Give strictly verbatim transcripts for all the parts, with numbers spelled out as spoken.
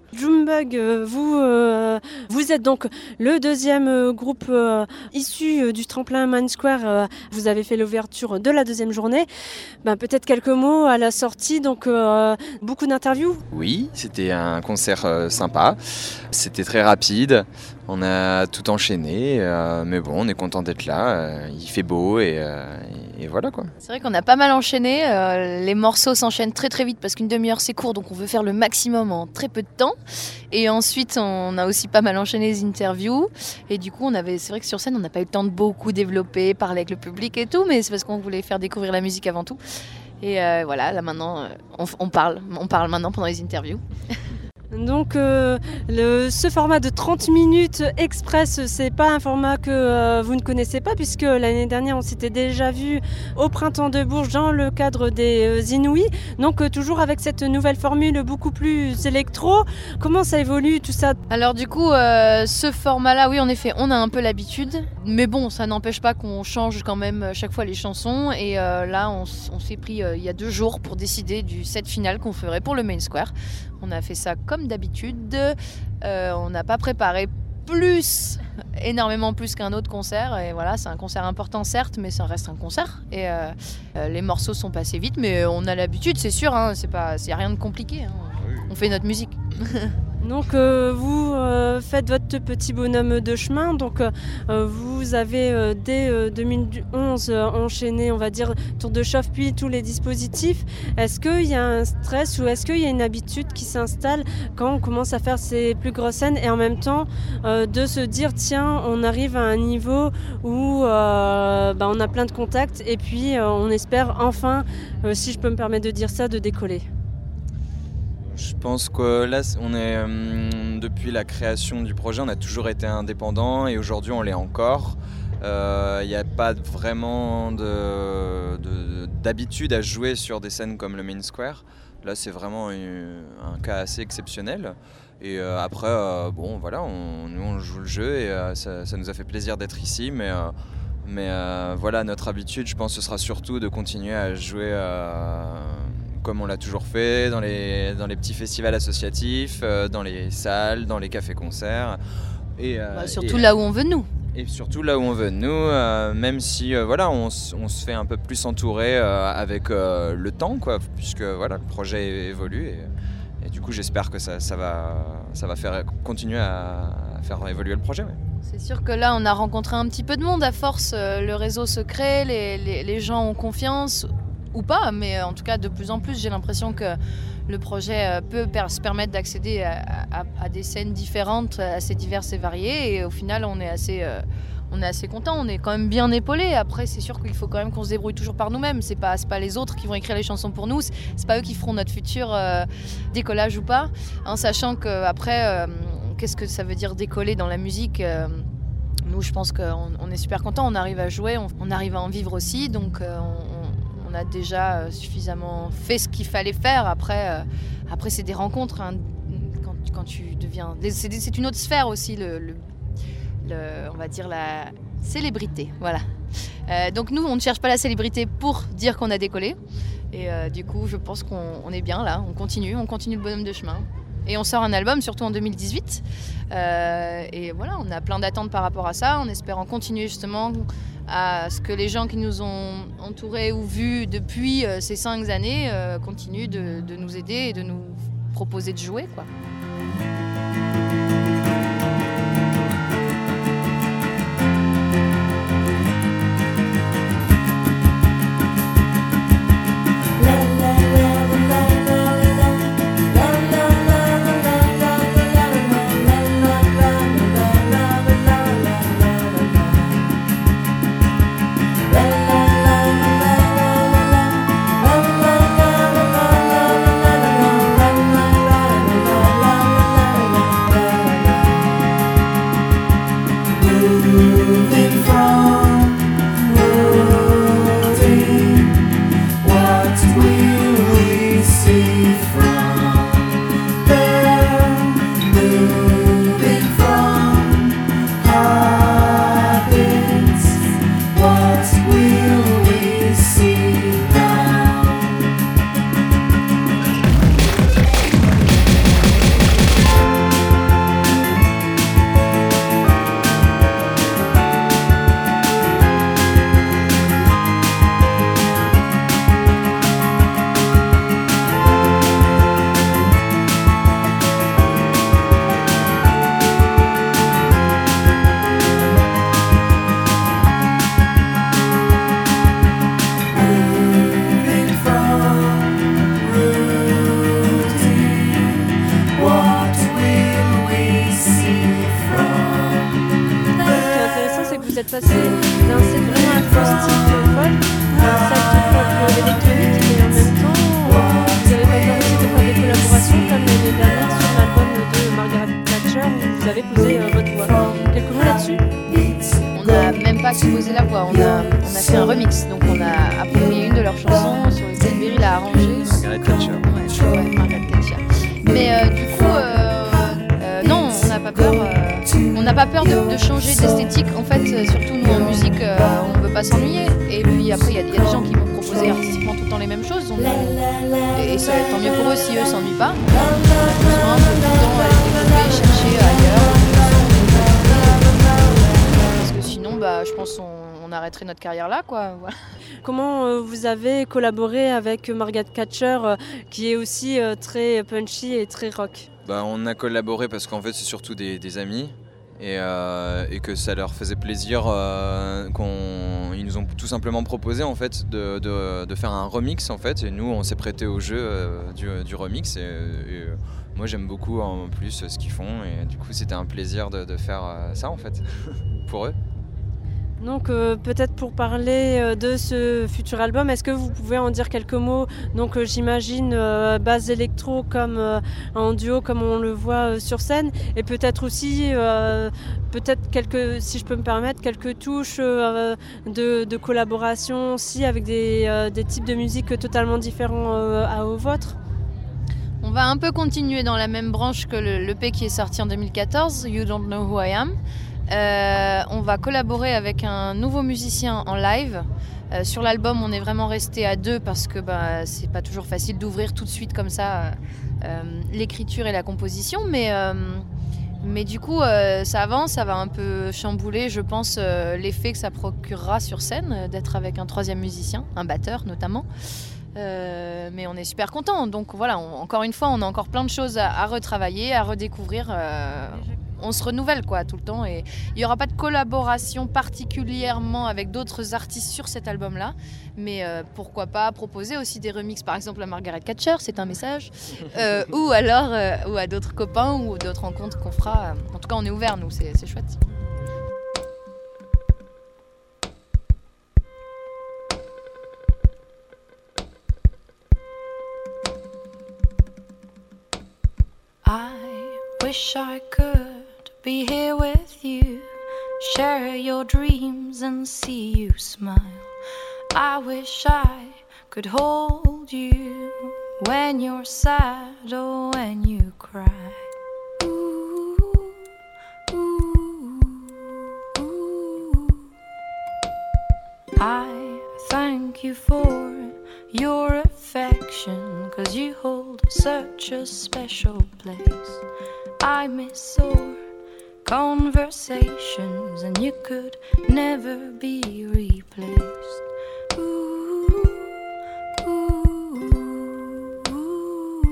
Junebug, euh, vous, euh, vous êtes donc le deuxième euh, groupe euh, issu euh, du tremplin Main Square. Euh, vous avez fait l'ouverture de la deuxième journée. Ben, peut-être quelques mots à la sortie, donc euh, beaucoup d'interviews. Oui, c'était un concert euh, sympa. C'était très rapide. On a tout enchaîné, euh, mais bon, on est content d'être là. Euh, il fait beau et, euh, et voilà quoi. C'est vrai qu'on a pas mal enchaîné. Euh, les morceaux s'enchaînent très très vite parce qu'une demi-heure c'est court, donc on veut faire le maximum en très peu de temps. Et ensuite, on a aussi pas mal enchaîné les interviews. Et du coup, on avait, c'est vrai que sur scène, on n'a pas eu le temps de beaucoup développer, parler avec le public et tout, mais c'est parce qu'on voulait faire découvrir la musique avant tout. Et euh, voilà, là maintenant, on, on parle, on parle maintenant pendant les interviews. Donc euh, le, ce format de trente minutes express, c'est pas un format que euh, vous ne connaissez pas, puisque l'année dernière on s'était déjà vu au Printemps de Bourges dans le cadre des euh, Inouïs. Donc euh, toujours avec cette nouvelle formule beaucoup plus électro. Comment ça évolue tout ça? Alors du coup, euh, ce format-là, oui en effet, on a un peu l'habitude. Mais bon, ça n'empêche pas qu'on change quand même chaque fois les chansons. Et euh, là, on, on s'est pris euh, il y a deux jours pour décider du set final qu'on ferait pour le Main Square. On a fait ça comme d'habitude. Euh, on n'a pas préparé plus, énormément plus qu'un autre concert. Et voilà, c'est un concert important certes, mais ça reste un concert. Et euh, euh, les morceaux sont passés vite, mais on a l'habitude, c'est sûr. Hein, c'est pas, c'est rien de compliqué. Hein. On fait notre musique. Donc euh, vous euh, faites votre petit bonhomme de chemin, donc euh, vous avez euh, dès euh, deux mille onze euh, enchaîné, on va dire, tour de chauffe puis tous les dispositifs. Est-ce qu'il y a un stress ou est-ce qu'il y a une habitude qui s'installe quand on commence à faire ces plus grosses scènes et en même temps euh, de se dire tiens, on arrive à un niveau où euh, bah, on a plein de contacts et puis euh, on espère enfin, euh, si je peux me permettre de dire ça, de décoller? Je pense que là, on est euh, depuis la création du projet, on a toujours été indépendant et aujourd'hui on l'est encore. Il euh, n'y a pas vraiment de, de, d'habitude à jouer sur des scènes comme le Main Square. Là, c'est vraiment une, un cas assez exceptionnel. Et euh, après, euh, bon, voilà, on, nous on joue le jeu et euh, ça, ça nous a fait plaisir d'être ici, mais. Euh, mais euh, voilà, notre habitude, je pense, ce sera surtout de continuer à jouer. Euh, comme on l'a toujours fait, dans les, dans les petits festivals associatifs, euh, dans les salles, dans les cafés-concerts. Et, euh, bah, surtout et, là où on veut de nous. Et surtout là où on veut de nous, euh, même si euh, voilà, on, on se fait un peu plus entourer euh, avec euh, le temps, quoi, puisque voilà, le projet évolue. Et, et du coup, j'espère que ça, ça, va, ça va faire, continuer à, à faire évoluer le projet. Ouais. C'est sûr que là, on a rencontré un petit peu de monde. À force, euh, le réseau se crée, les, les, les gens ont confiance. Ou pas, mais en tout cas de plus en plus j'ai l'impression que le projet peut se permettre d'accéder à, à, à des scènes différentes, assez diverses et variées, et au final on est assez, euh, on est assez content, on est quand même bien épaulé. Après c'est sûr qu'il faut quand même qu'on se débrouille toujours par nous-mêmes, c'est pas, c'est pas les autres qui vont écrire les chansons pour nous, c'est, c'est pas eux qui feront notre futur euh, décollage ou pas, en sachant qu'après euh, qu'est-ce que ça veut dire décoller dans la musique euh, nous je pense qu'on on est super content, on arrive à jouer, on, on arrive à en vivre aussi, donc euh, on, On a déjà suffisamment fait ce qu'il fallait faire. Après, euh, après c'est des rencontres. Hein. Quand, quand tu deviens... C'est, c'est une autre sphère aussi, le, le, le, on va dire la célébrité. Voilà. Euh, donc nous, on ne cherche pas la célébrité pour dire qu'on a décollé. Et euh, du coup, je pense qu'on on est bien là. On continue, on continue le bonhomme de chemin. Et on sort un album, surtout en deux mille dix-huit. Euh, et voilà, on a plein d'attentes par rapport à ça, en espérant continuer justement à ce que les gens qui nous ont entourés ou vus depuis euh, ces cinq années euh, continuent de, de nous aider et de nous proposer de jouer, quoi. avez posé euh, votre voix. Quelques mots là-dessus? On n'a même pas composé la voix, on a, on a fait un remix, donc on a approprié une de leurs chansons sur lequel Berry l'a arrangée. Margaret Thatcher. Ouais, ouais, Margaret Thatcher. Mais euh, du coup, euh, euh, non, on n'a pas peur. Euh, on n'a pas peur de, de changer d'esthétique. En fait, euh, surtout nous en musique, euh, on ne veut pas s'ennuyer. Et puis après, il y, y a des gens qui vont proposer artistiquement tout le temps les mêmes choses. Donc, euh, et, et ça, tant mieux pour eux si eux s'ennuient pas. On a besoin de tout le temps aller développer, chercher ailleurs. Parce que sinon, bah, je pense qu'on on arrêterait notre carrière là, quoi. Voilà. Comment euh, vous avez collaboré avec Margaret Thatcher, euh, qui est aussi euh, très punchy et très rock? Bah, on a collaboré parce qu'en fait c'est surtout des, des amis et, euh, et que ça leur faisait plaisir euh, qu'on ils nous ont tout simplement proposé en fait de, de, de faire un remix en fait, et nous on s'est prêté au jeu euh, du, du remix et, et euh, moi j'aime beaucoup en plus ce qu'ils font et du coup c'était un plaisir de, de faire euh, ça en fait pour eux. Donc euh, peut-être pour parler euh, de ce futur album, est-ce que vous pouvez en dire quelques mots? Donc euh, j'imagine euh, base électro comme euh, en duo comme on le voit euh, sur scène, et peut-être aussi euh, peut-être quelques, si je peux me permettre, quelques touches euh, de, de collaboration aussi avec des, euh, des types de musique totalement différents euh, à aux vôtres. On va un peu continuer dans la même branche que le, l'E P qui est sorti en deux mille quatorze, You Don't Know Who I Am. Euh, on va collaborer avec un nouveau musicien en live. Euh, sur l'album, on est vraiment resté à deux parce que bah, c'est pas toujours facile d'ouvrir tout de suite comme ça euh, l'écriture et la composition. Mais, euh, mais du coup, euh, ça avance, ça va un peu chambouler, je pense, euh, l'effet que ça procurera sur scène euh, d'être avec un troisième musicien, un batteur notamment. Euh, mais on est super contents. Donc voilà, on, encore une fois, on a encore plein de choses à, à retravailler, à redécouvrir. Euh, on se renouvelle quoi tout le temps, et il n'y aura pas de collaboration particulièrement avec d'autres artistes sur cet album-là, mais euh, pourquoi pas proposer aussi des remixes, par exemple à Margaret Thatcher, c'est un message, euh, ou alors euh, ou à d'autres copains ou d'autres rencontres qu'on fera. En tout cas, on est ouvert, nous, c'est, c'est chouette. I wish I could be here with you, share your dreams and see you smile. I wish I could hold you when you're sad or when you cry. Ooh, ooh, ooh. I thank you for your affection, 'cause you hold such a special place. I miss our conversations, and you could never be replaced. Ooh, ooh, ooh.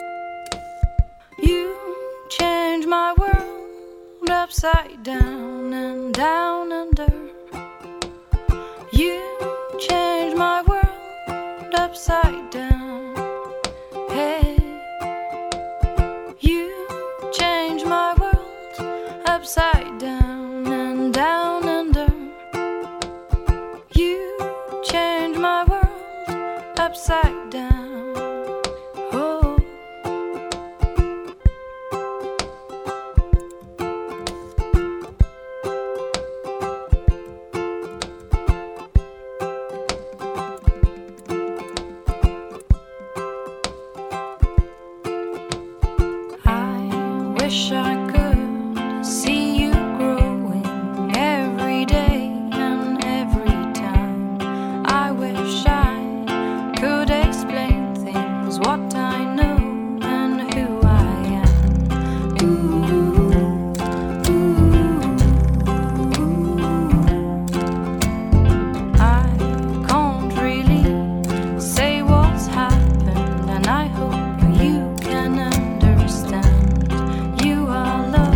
You change my world upside down and down under. You change my world upside down. Hey, you change my world upside down and down under. You change my world upside down. Oh. I wish I could see you growing every day and every time. I wish I could explain things, what I know and who I am. Ooh, ooh, ooh. I can't really say what's happened, and I hope you can understand. You are loved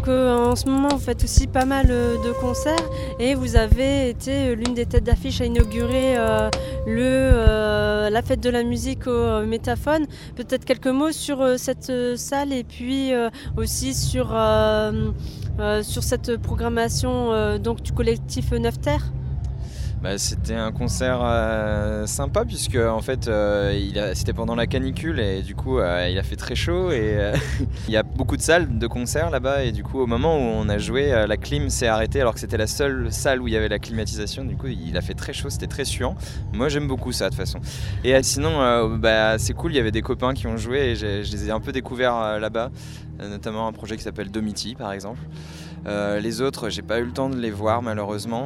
Donc euh, en ce moment, vous faites aussi pas mal euh, de concerts et vous avez été l'une des têtes d'affiche à inaugurer euh, le, euh, la fête de la musique au euh, Métaphone. Peut-être quelques mots sur euh, cette euh, salle et puis euh, aussi sur, euh, euh, sur cette programmation euh, donc, du collectif Neuf Terres. Bah, c'était un concert euh, sympa puisque en fait euh, il a, c'était pendant la canicule et du coup euh, il a fait très chaud et euh, il y a beaucoup de salles de concerts là-bas et du coup au moment où on a joué euh, la clim s'est arrêtée alors que c'était la seule salle où il y avait la climatisation. Du coup il a fait très chaud, c'était très suant. Moi j'aime beaucoup ça de toute façon. Et euh, sinon euh, bah, c'est cool, il y avait des copains qui ont joué et je les ai un peu découverts euh, là-bas, euh, notamment un projet qui s'appelle Domiti par exemple. Euh, les autres j'ai pas eu le temps de les voir malheureusement.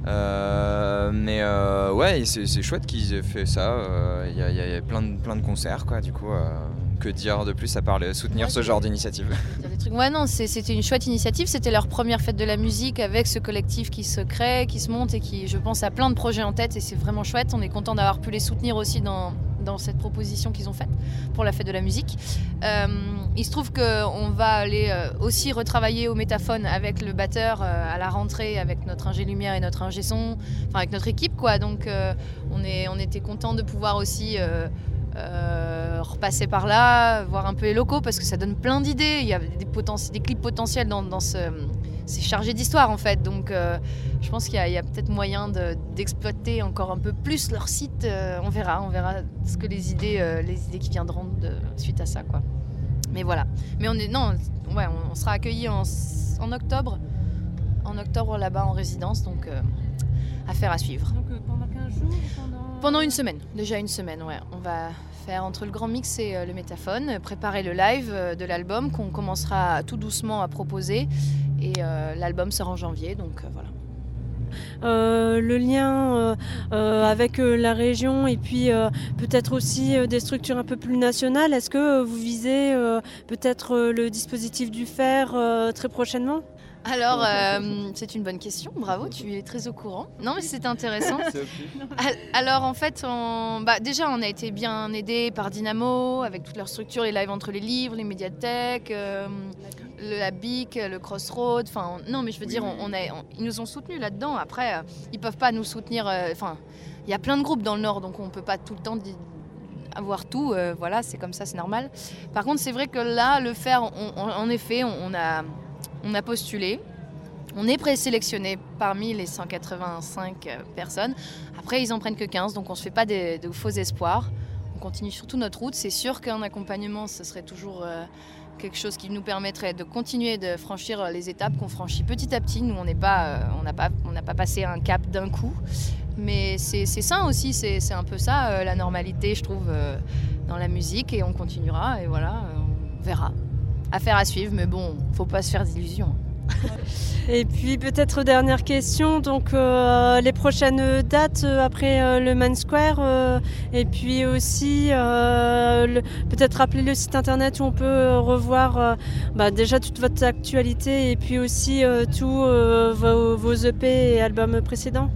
Euh, mais euh, ouais, c'est, c'est chouette qu'ils aient fait ça. Il euh, y, y a plein de, plein de concerts, quoi. Du coup, euh, que dire de plus à part le, soutenir ouais, ce genre d'initiative. Ouais, non, c'est, c'était une chouette initiative. C'était leur première fête de la musique avec ce collectif qui se crée, qui se monte et qui, je pense, a plein de projets en tête. Et c'est vraiment chouette. On est content d'avoir pu les soutenir aussi dans, dans cette proposition qu'ils ont faite pour la fête de la musique. Euh, il se trouve qu'on va aller aussi retravailler au Métaphone avec le batteur à la rentrée, avec notre ingé lumière et notre ingé son, enfin avec notre équipe, quoi. Donc euh, on, est, on était content de pouvoir aussi euh, euh, repasser par là, voir un peu les locaux parce que ça donne plein d'idées. Il y a des, poten- des clips potentiels dans, dans ce... C'est chargé d'histoire en fait, donc euh, je pense qu'il y a, il y a peut-être moyen de, d'exploiter encore un peu plus leur site. Euh, on verra, on verra ce que les idées, euh, les idées qui viendront de, suite à ça, quoi. Mais voilà. Mais on est non, ouais, on, on sera accueillis en, en octobre, en octobre là-bas en résidence, donc euh, affaire à suivre. Donc euh, pendant quinze jours pendant... pendant une semaine, déjà une semaine, ouais. On va faire entre le Grand Mix et euh, le Métaphone, préparer le live euh, de l'album qu'on commencera tout doucement à proposer. Et euh, l'album sort en janvier, donc euh, voilà. Euh, le lien euh, euh, avec euh, la région et puis euh, peut-être aussi euh, des structures un peu plus nationales. Est-ce que euh, vous visez euh, peut-être euh, le dispositif du Fer euh, très prochainement ? Alors, euh, c'est une bonne question, bravo, tu es très au courant. Non, mais c'est intéressant. Alors, en fait, on... bah, déjà, on a été bien aidés par Dynamo, avec toute leur structure, les lives entre les livres, les médiathèques, euh, le, la B I C, le Crossroad. Enfin, non, mais je veux dire, on, on a, on, ils nous ont soutenus là-dedans. Après, euh, ils ne peuvent pas nous soutenir. Enfin, euh, il y a plein de groupes dans le Nord, donc on ne peut pas tout le temps di- avoir tout. Euh, voilà, c'est comme ça, c'est normal. Par contre, c'est vrai que là, le faire, on, on, en effet, on, on a... On a postulé, on est présélectionné parmi les cent quatre-vingt-cinq personnes. Après, ils en prennent que quinze, donc on ne se fait pas de, de faux espoirs. On continue surtout notre route. C'est sûr qu'un accompagnement, ce serait toujours euh, quelque chose qui nous permettrait de continuer de franchir les étapes qu'on franchit petit à petit. Nous, on n'est pas, euh, on n'a pas, on n'a pas passé un cap d'un coup. Mais c'est, c'est sain aussi, c'est, c'est un peu ça, euh, la normalité, je trouve, euh, dans la musique. Et on continuera, et voilà, euh, on verra. Affaire à suivre, mais bon, faut pas se faire d'illusions. Et puis peut-être dernière question, donc euh, les prochaines dates euh, après euh, le Main Square euh, et puis aussi euh, le, peut-être rappeler le site internet où on peut euh, revoir euh, bah, déjà toute votre actualité et puis aussi euh, tous euh, vos, vos E P et albums précédents.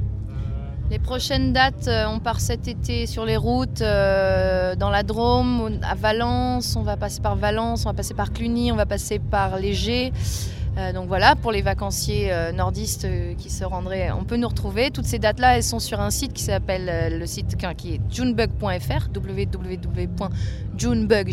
Les prochaines dates, on part cet été sur les routes, euh, dans la Drôme, à Valence, on va passer par Valence, on va passer par Cluny, on va passer par Léger. Euh, donc voilà, pour les vacanciers euh, nordistes euh, qui se rendraient, on peut nous retrouver. Toutes ces dates-là, elles sont sur un site qui s'appelle, euh, le site qui est junebug point f r, w w w point junebug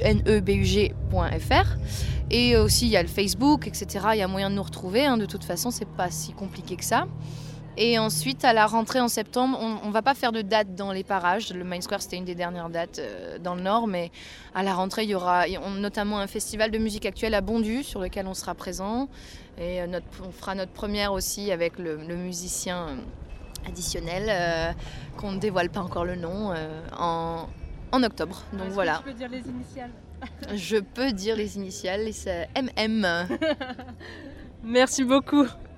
point f r. Et aussi, il y a le Facebook, et cetera. Il y a moyen de nous retrouver, hein. De toute façon, c'est pas si compliqué que ça. Et ensuite, à la rentrée en septembre, on ne va pas faire de date dans les parages. Le Main Square, c'était une des dernières dates euh, dans le Nord. Mais à la rentrée, il y aura on, notamment un festival de musique actuelle à Bondu, sur lequel on sera présent. Et euh, notre, on fera notre première aussi avec le, le musicien additionnel, euh, qu'on ne dévoile pas encore le nom, euh, en, en octobre. Donc Est-ce voilà. que tu peux dire les initiales ? Je peux dire les initiales, c'est M M. Merci beaucoup.